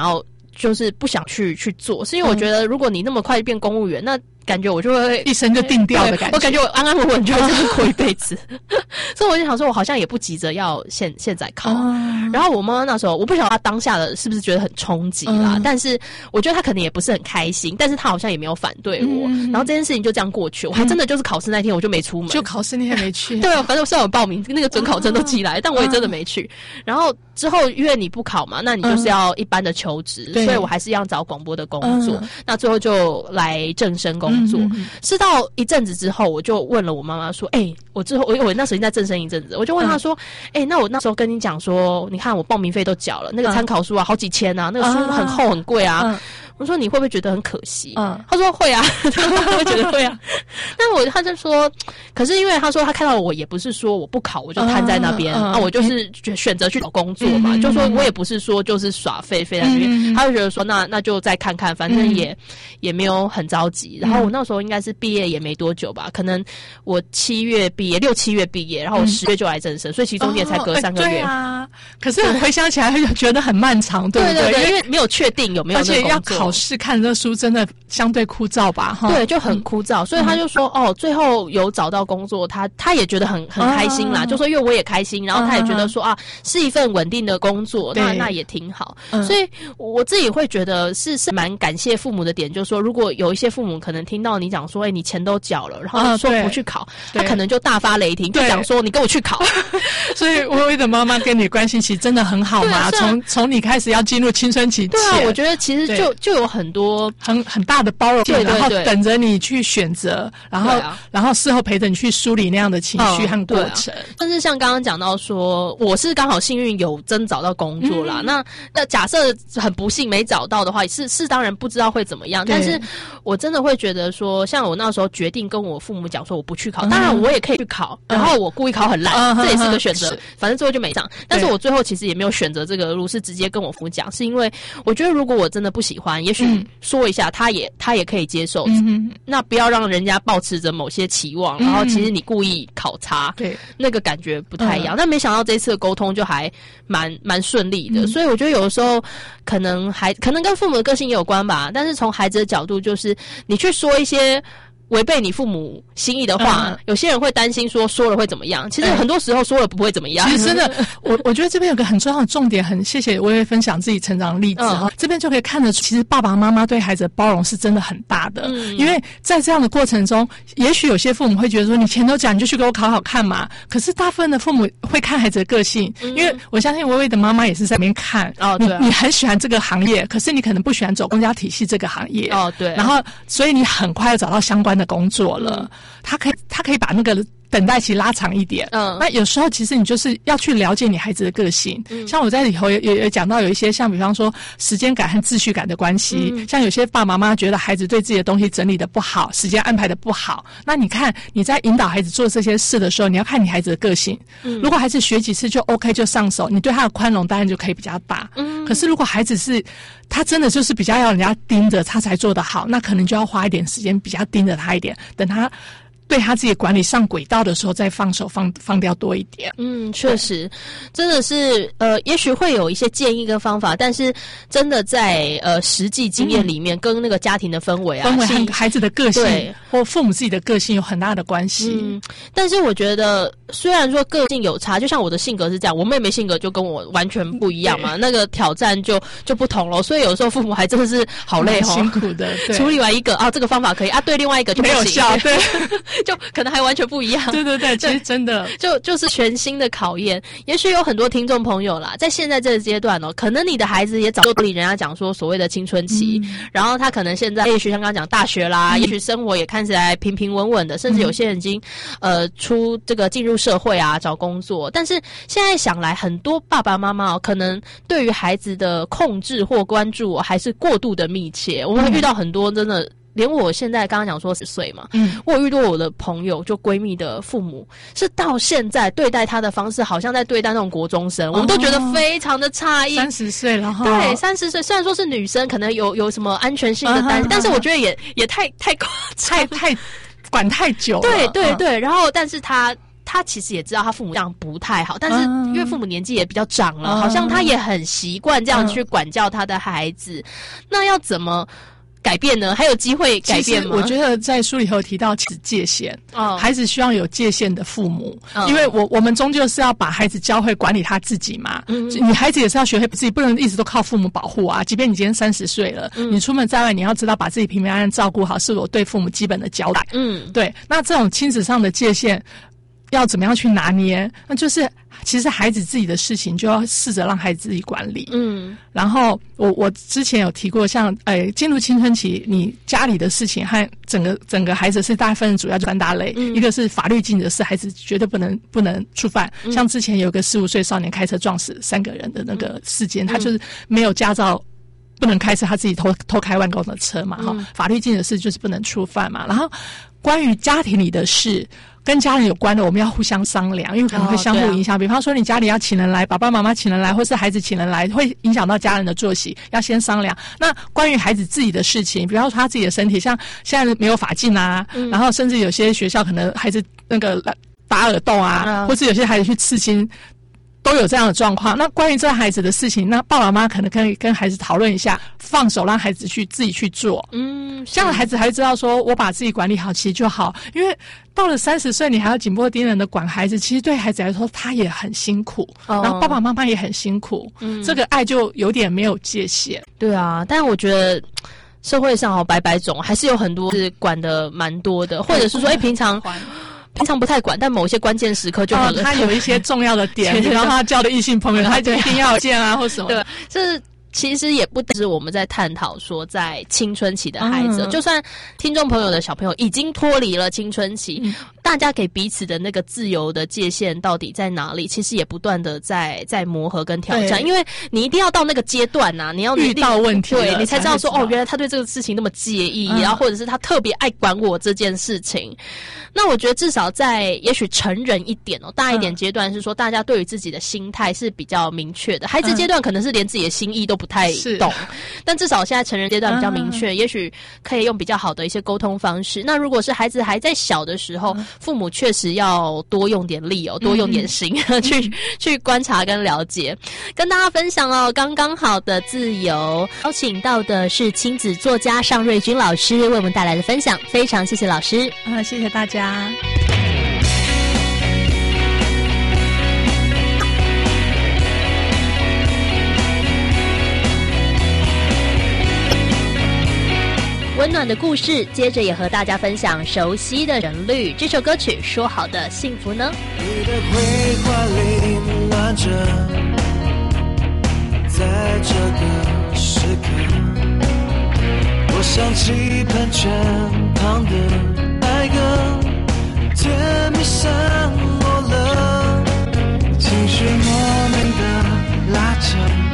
就是不想去做，是因为我觉得如果你那么快变公务员，那感觉我就会一生就定掉的感觉， 我感觉我安安稳稳就会这样过一辈子。所以我就想说，我好像也不急着要现在考。然后我妈妈那时候，我不晓得她当下的是不是觉得很冲击啦，但是我觉得她可能也不是很开心，但是她好像也没有反对我。然后这件事情就这样过去，我还真的就是考试那天我就没出门， 就考试那天没去。 对，反正虽然我报名那个准考证都寄来，但我也真的没去。然后之后因为你不考嘛，那你就是要一般的求职，所以我还是一样找广播的工作。那最后就来正声工作。是到一阵子之后，我就问了我妈妈说：“我之后我那时候已经在正声一阵子，我就问她说：那我那时候跟你讲说，你看我报名费都缴了，那个参考书啊好几千啊，那个书很厚很贵啊。”我说你会不会觉得很可惜？他说会啊，他会觉得会啊。但他就说，可是因为他说他看到我也不是说我不考我就瘫在那边我就是选择去找工作嘛，就说我也不是说就是耍废在那边，他就觉得说那就再看看，反正也没有很着急。然后我那时候应该是毕业也没多久吧，可能我6、7月毕业，然后我10月就来正声，所以其实中间才隔3个月。 对啊，可是回想起来觉得很漫长，对不对？ 对，因为没有确定有没有那个工作， 而且要考试看这书真的相对枯燥吧？ 对，就很枯燥。所以他就说最后有找到工作，他也觉得很开心啦，就说因为我也开心，然后他也觉得说是一份稳定的工作，那也挺好。所以我自己会觉得是蛮感谢父母的点，就是说如果有一些父母可能听到你讲说你钱都缴了，然后说不去考，他可能就大发雷霆，就讲说你跟我去考。 所以薇薇的妈妈跟你关系其实真的很好嘛，从你开始要进入青春期前， 对啊，我觉得其实就有很多很大的包容，然后等着你去选择，然后事后陪着你去梳理那样的情绪和过程。 但是像刚刚讲到说，我是刚好幸运有真找到工作啦。那假设很不幸没找到的话，是当然不知道会怎么样。但是我真的会觉得说，像我那时候决定跟我父母讲说我不去考，当然我也可以去考，然后我故意考很烂，这也是个选择。反正最后就没上。但是我最后其实也没有选择这个路，是直接跟我父母讲，是因为我觉得如果我真的不喜欢，也许说一下，他也可以接受。那不要让人家抱持着某些期望，然后其实你故意考差，对，那个感觉不太一样。但没想到这次的沟通就还蛮顺利的，所以我觉得有的时候可能跟父母的个性也有关吧。但是从孩子的角度，就是你去说一些违背你父母心意的话，有些人会担心说了会怎么样。其实很多时候说了不会怎么样。 其实真的，我觉得这边有个很重要的重点，很谢谢薇薇分享自己成长的例子哈。这边就可以看得出，其实爸爸妈妈对孩子的包容是真的很大的。因为在这样的过程中，也许有些父母会觉得说，你钱都缴，你就去给我考考看嘛。可是大部分的父母会看孩子的个性，因为我相信薇薇的妈妈也是在那边看。你很喜欢这个行业，可是你可能不喜欢走公家体系这个行业。对。然后，所以你很快要找到相关的工作了。他可以把那个等待期拉长一点。那有时候其实你就是要去了解你孩子的个性。像我在里头也讲到有一些像比方说时间感和秩序感的关系。像有些爸爸妈妈觉得孩子对自己的东西整理的不好，时间安排的不好。那你看你在引导孩子做这些事的时候，你要看你孩子的个性。如果孩子学几次就 OK 就上手，你对他的宽容当然就可以比较大。可是如果孩子是他真的就是比较要人家盯着他才做得好，那可能就要花一点时间比较盯着他一点，等他对他自己管理上轨道的时候再放手放掉多一点。 确实真的是也许会有一些建议跟方法，但是真的在实际经验里面跟那个家庭的氛围和孩子的个性或父母自己的个性有很大的关系。 但是我觉得虽然说个性有差，就像我的性格是这样，我妹妹性格就跟我完全不一样嘛，那个挑战就不同了。所以有时候父母还真的是好累辛苦的。 处理完一个这个方法可以对另外一个就不行， 没有效。对。 就可能还完全不一样。 对，其实真的就是全新的考验。也许有很多听众朋友啦，在现在这个阶段可能你的孩子也早就理人家讲说所谓的青春期，然后他可能现在也许像刚刚讲大学啦，也许生活也看起来平平稳稳的，甚至有些人已经进入社会啊，找工作。但是现在想来，很多爸爸妈妈可能对于孩子的控制或关注还是过度的密切。我们会遇到很多真的。连我现在刚刚讲说10岁嘛，我有遇到我的朋友，就闺蜜的父母，是到现在对待她的方式，好像在对待那种国中生，我们都觉得非常的诧异。 30岁了哈， 对，30岁，虽然说是女生，可能有什么安全性的担心，但是我觉得也太夸张， 太管太久了。 对，然后但是她他其实也知道他父母这样不太好，但是因为父母年纪也比较长了，好像他也很习惯这样去管教他的孩子。那要怎么改变呢？还有机会改变吗？ 我觉得在书里头提到界限，孩子需要有界限的父母，因为我们终究是要把孩子教会管理他自己嘛。你孩子也是要学会自己，不能一直都靠父母保护啊。即便你今天30岁了，你出门在外，你要知道把自己平平安安照顾好，是我对父母基本的交代。对。那这种亲子上的界限要怎么样去拿捏？那就是其实孩子自己的事情就要试着让孩子自己管理。然后我之前有提过，像进入青春期，你家里的事情和整个孩子是大概分主要3大类，一个是法律禁止的事，孩子绝对不能触犯。像之前有个15岁少年开车撞死3个人的那个事件，他就是没有驾照。不能开车，他自己偷开10000公的车嘛，法律禁止的事就是不能触犯嘛。然后关于家庭里的事，跟家人有关的，我们要互相商量，因为可能会相互影响。比方说你家里要请人来，爸爸妈妈请人来，或是孩子请人来，会影响到家人的作息，要先商量。那关于孩子自己的事情，比方说他自己的身体，像现在没有发禁啊，然后甚至有些学校可能孩子那个打耳洞啊，或是有些孩子去刺青。都有这样的状况。那关于这孩子的事情，那爸爸妈妈可能可以跟孩子讨论一下，放手让孩子自己去做。这样孩子还会知道说，我把自己管理好其实就好。因为到了30岁，你还要紧迫盯人的管孩子，其实对孩子来说他也很辛苦，然后爸爸妈妈也很辛苦。这个爱就有点没有界限。 对啊，但我觉得社会上百百种，还是有很多是管的蛮多的，或者是说平常不太管，但某些关键时刻就他有一些重要的点，比方他交的异性朋友，他就一定要见啊，或什么。 对，这其实也不只是我们在探讨说，在青春期的孩子，就算听众朋友的小朋友已经脱离了青春期，大家给彼此的那个自由的界限到底在哪里？其实也不断的在磨合跟挑战，因为你一定要到那个阶段啊，你要遇到问题， 对你才知道说原来他对这个事情那么介意，然后或者是他特别爱管我这件事情。那我觉得至少在也许成人一点大一点阶段，是说大家对于自己的心态是比较明确的。孩子阶段可能是连自己的心意都不太懂，但至少现在成人阶段比较明确，也许可以用比较好的一些沟通方式。那如果是孩子还在小的时候，父母确实要多用点力多用点心去观察跟了解。跟大家分享刚刚好的自由，邀请到的是亲子作家尚瑞君老师为我们带来的分享，非常谢谢老师。 谢谢大家。 温暖的故事，接着也和大家分享熟悉的旋律。这首歌曲《说好的幸福》呢？ 你的绘画凌乱着，在这个时刻，我想起喷泉旁的那个甜蜜散落了，情绪莫名的拉扯，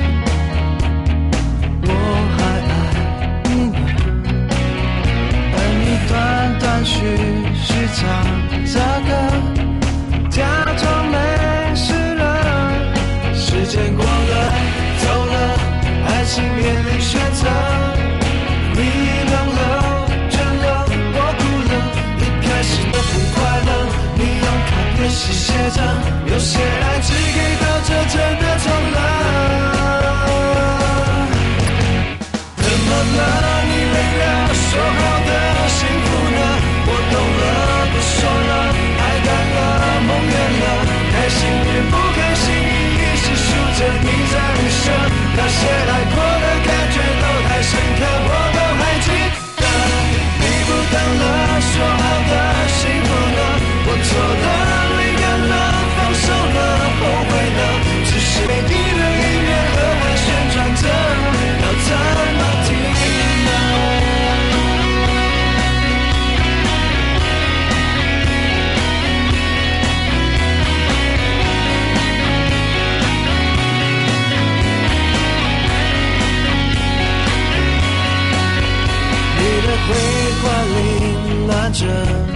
我还爱你呢，而你断断续续唱这个，假装没事了，时间过了走了，爱情面临选择，你冷了倦了，我哭了，一开始的不快乐，你用卡片写着，有些爱只给到这，真的痛了。怎么了？你累了，说好的幸福呢？我懂了，不说了，爱淡了，梦远了，开心与不开心，一直数着你在预设，那些来过的感觉都太深刻，我都还记得。你不等了，说好的幸福呢？我错的泪干了，放手了，后悔了，只是每一个音乐和和弦转着，要怎么停呢？你的绘画凌乱着，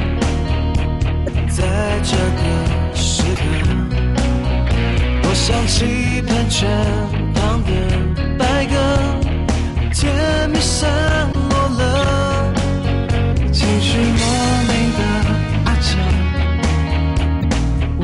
在这个时刻，我想起喷泉旁的白鸽，甜蜜散落了，情绪莫名的阿强，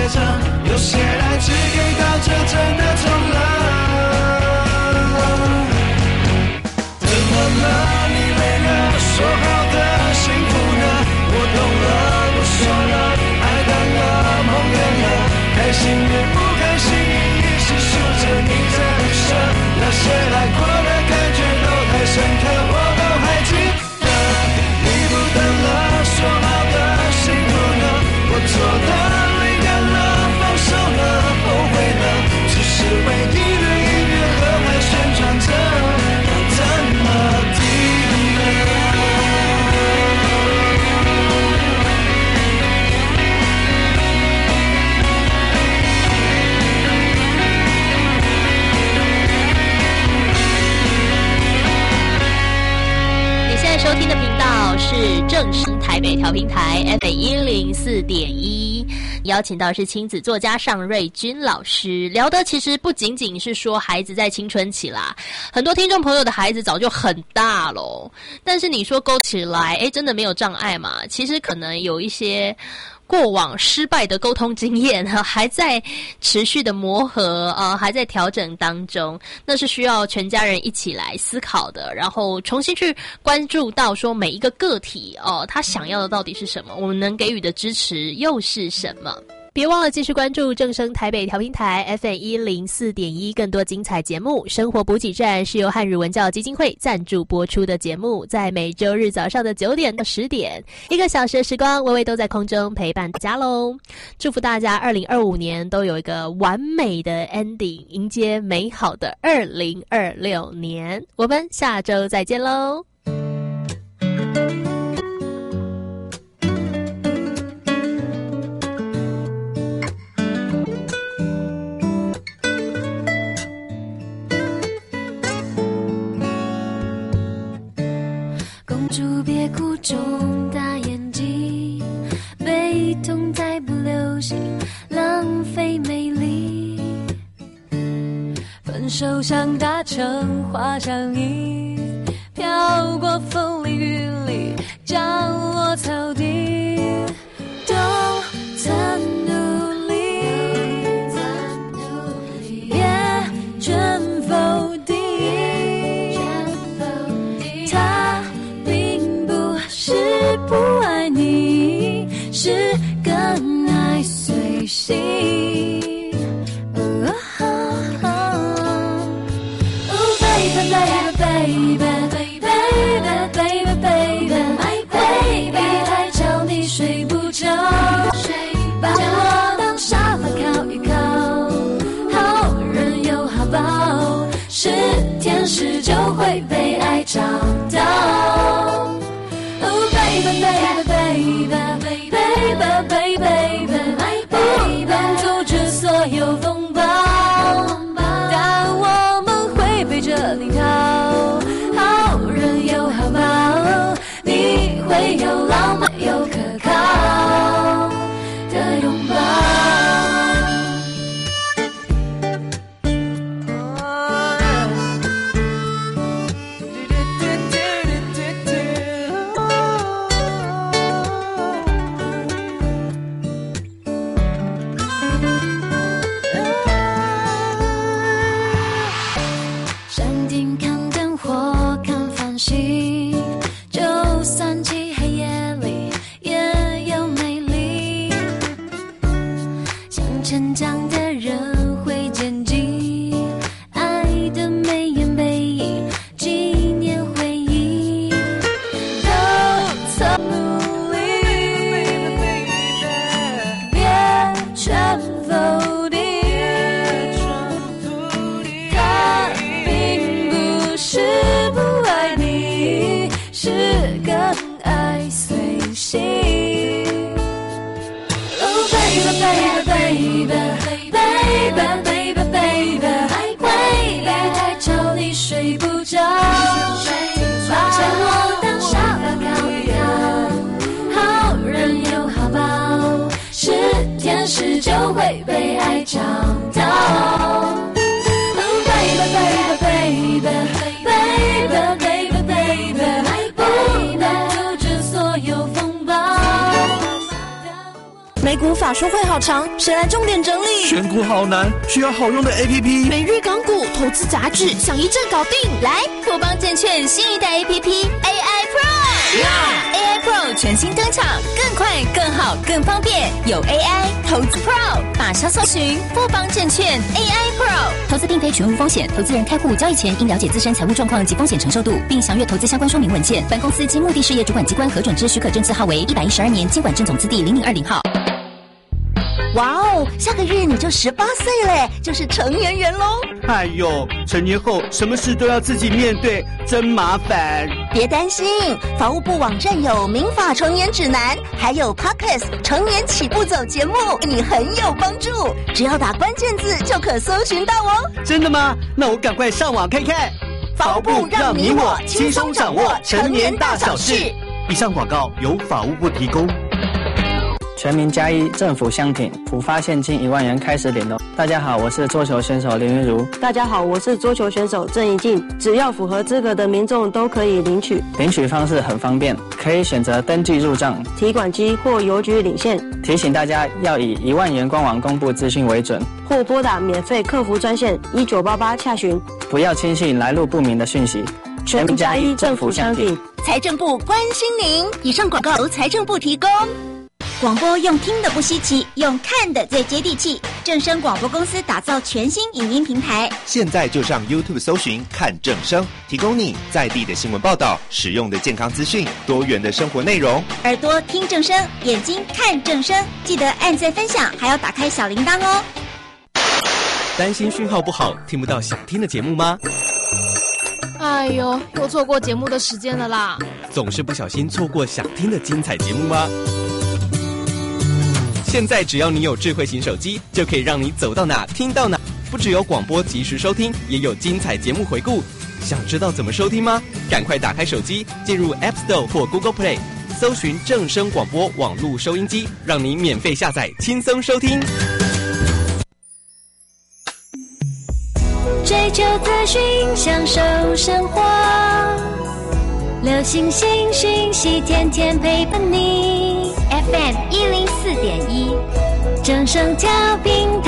着，有些爱只给到这真的痛了。怎么了？你累了？说好的幸福呢？我懂了，我说了，爱淡了，梦远了，开心与不开心，一时数着你的不舍，那些来过的感觉都太深刻，我都还记得。你不等了，说好的幸福呢？我做的泪干了，放手了，后悔了，只是为一对音乐盒还旋转着，要怎么停呢？ 收听的频道是正声台北调频台 FM104.1，邀请到是亲子作家尚瑞君老师，聊的其实不仅仅是说孩子在青春期啦，很多听众朋友的孩子早就很大咯，但是你说勾起来，真的没有障碍嘛？其实可能有一些过往失败的沟通经验还在持续的磨合还在调整当中，那是需要全家人一起来思考的，然后重新去关注到说每一个个体他想要的到底是什么，我们能给予的支持又是什么。别忘了继续关注正声台北调频台 FM104.1， 更多精彩节目。生活补给站是由汉语文教基金会赞助播出的节目，在每周日早上的9点到10点，1个小时的时光，微微都在空中陪伴大家喽。祝福大家2025年都有一个完美的 ending， 迎接美好的2026年。我们下周再见喽。 公主别哭，睁大眼睛，悲痛再不流行，浪费美丽。分手像搭乘滑翔翼，飘过风里雨里，降落草地，都曾努力，别全否定。他并不是不爱你，是更爱随性。太吵你睡不着，把我当沙发靠一靠，好人有好报，是天使就会被爱找到。Oh baby baby baby baby baby baby， 不能阻止所有风暴，但我们会背着你逃，好人有好报，你会有浪漫又可靠的拥抱。山顶看灯火，看繁星，就算漆黑夜里也有美丽。像成长的人会渐进，爱的眉眼背影，纪念回忆，都曾努力，别全否定。他并不是不爱你，是更爱随性。Oh baby baby baby baby baby baby， 太吵你睡不着，把我当沙发靠一靠，好人有好报，是天使就会被爱找到。Oh baby baby baby baby baby baby， 不能阻止所有风暴。 美国股法说会好长，谁来重点整理？ 选股好难，需要好用的 APP。 每日港股投资杂志，想一站搞定。 来，富邦证券新一代 APP AI Pro。AI Pro 全新登场，更快、更好、更方便，有 AI 投资 Pro， 马上搜寻富邦证券 AI Pro。投资并非全无风险，投资人开户交易前应了解自身财务状况及风险承受度，并详阅投资相关说明文件。本公司经目的事业主管机关核准之许可证字号为112年金管证总字第0020号。 哇哦，下个月你就18岁嘞，就是成年人喽。 哎呦，成年后什么事都要自己面对，真麻烦。 别担心，法务部网站有民法成年指南，还有 Podcast 成年起步走节目，对你很有帮助。只要打关键字就可搜寻到哦。 真的吗？那我赶快上网看看。 法务部让你我轻松掌握成年大小事。 以上广告由法务部提供。 全民加一，政府相挺，普发现金1万元开始领哦。大家好，我是桌球选手林云如。 大家好，我是桌球选手郑怡静。只要符合资格的民众都可以领取。 领取方式很方便，可以选择登记入账、 提款机或邮局领现。 提醒大家要以1万元官网公布资讯为准， 或拨打免费客服专线1988洽询。 不要轻信来路不明的讯息。 全民加一，政府相挺， 财政部关心您。以上广告由财政部提供。 广播用听的不稀奇，用看的最接地气。正声广播公司打造全新影音平台， 现在就上 YouTube 搜寻看正声，提供你在地的新闻报道、实用的健康资讯、多元的生活内容。 耳朵听正声，眼睛看正声，记得按赞分享，还要打开小铃铛哦。 担心讯号不好，听不到想听的节目吗？ 哎呦，又错过节目的时间了啦！ 总是不小心错过想听的精彩节目吗？现在只要你有智慧型手机，就可以让你走到哪听到哪。不只有广播及时收听，也有精彩节目回顾。想知道怎么收听吗？赶快打开手机，进入 App Store 或 Google Play， 搜寻正声广播网络收音机，让你免费下载，轻松收听。 追求资讯，享受生活，流行新讯息，天天陪伴你。 FM 104.1， 正声调频